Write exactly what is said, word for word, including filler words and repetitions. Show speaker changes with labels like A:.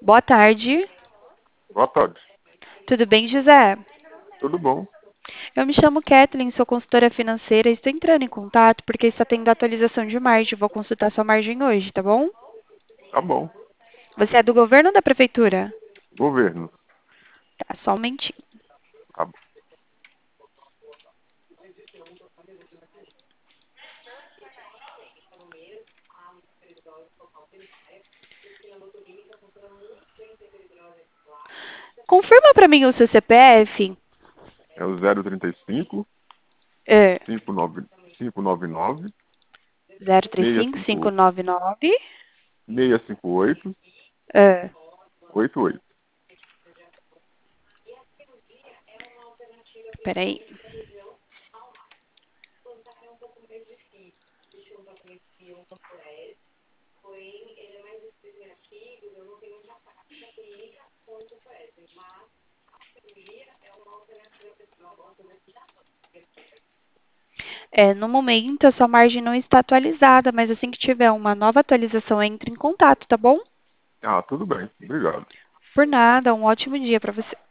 A: Boa tarde.
B: Boa tarde.
A: Tudo bem, José?
B: Tudo bom?
A: Eu me chamo Kathleen, sou consultora financeira e estou entrando em contato porque está tendo atualização de margem. Vou consultar sua margem hoje, tá bom?
B: Tá bom.
A: Você é do governo ou da prefeitura?
B: Governo.
A: Tá, só um momentinho.
B: Tá bom.
A: Confirma para mim o seu C P F.
B: É o zero trinta e cinco,
A: É,
B: cinco nove cinco nove nove,
A: zero três
B: seis
A: cinco cinco
B: cinco
A: nove nove.
B: seis cinco oito
A: É,
B: oito oito.
A: peraí. É, no momento, a sua margem não está atualizada, mas assim que tiver uma nova atualização, entre em contato, tá bom?
B: Ah, tudo bem. Obrigado.
A: Por nada, um ótimo dia para você.